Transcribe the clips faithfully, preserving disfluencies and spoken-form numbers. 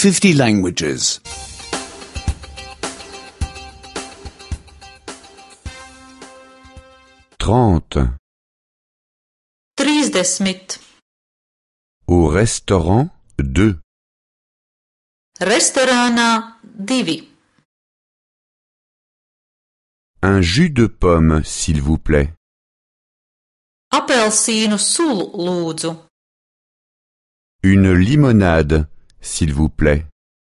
fifty languages. Trente. Trīsdesmit. Au restaurant, deux. Restorānā, divi. Un jus de pomme, s'il vous plaît. Apelsīnu sulu lūdzu. Une limonade, s'il vous plaît.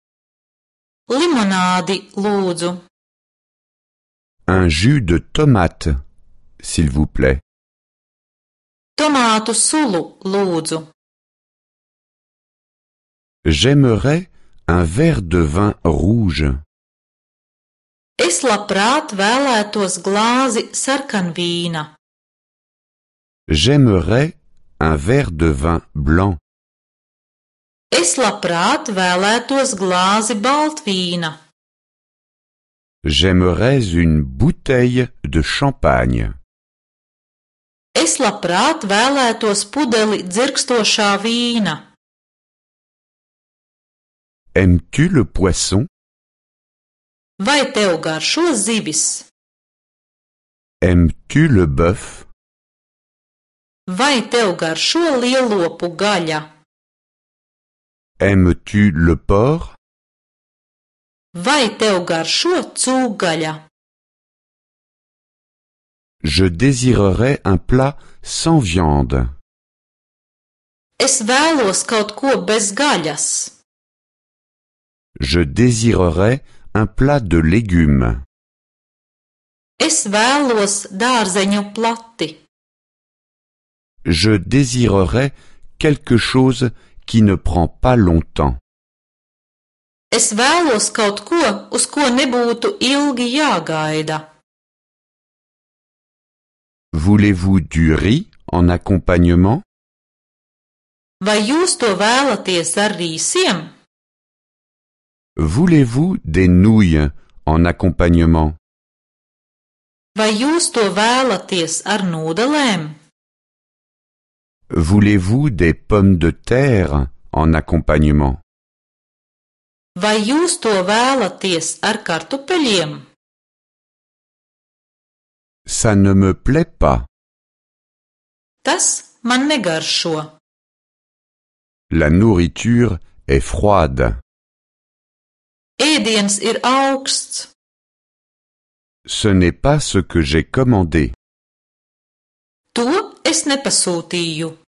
Limonādi lūdzu. Un jus de tomate, s'il vous plaît. Tomātu sulu lūdzu. J'aimerais un verre de vin rouge. Es labprāt vēlētos glāzi sarkanvīna. J'aimerais un verre de vin blanc. Es labprāt vēlētos glāzi baltvīna. J'aimerais une bouteille de champagne. Es labprāt vēlētos pudeli dzirkstošā vīna. Aimes-tu le poisson? Vai tev garšo zivis? Aimes-tu le bœuf? Vai tev garšo lielopu gaļa? Aimes-tu le porc? Vai tev garšo cūgaļa? Je désirerais un plat sans viande. Es vēlos kaut ko bez gaļas. Je désirerais un plat de légumes. Es vēlos dārzeņu plati. Je désirerais quelque chose qui ne prend pas longtemps. Es vēlos kaut ko, uz ko nebūtu ilgi jāgaida. Voulez-vous du riz en accompagnement? Vai jūs to vēlaties ar rīsiem? Voulez-vous des nouilles en accompagnement? Vai jūs to vēlaties ar nūdelēm? Voulez-vous des pommes de terre en accompagnement? Vai jūs to vēlaties ar kartupeļiem? Ça ne me plaît pas. Tas man negaršo. La nourriture est froide. Ēdiens ir auksts. Ce n'est pas ce que j'ai commandé. To es nepasūtīju.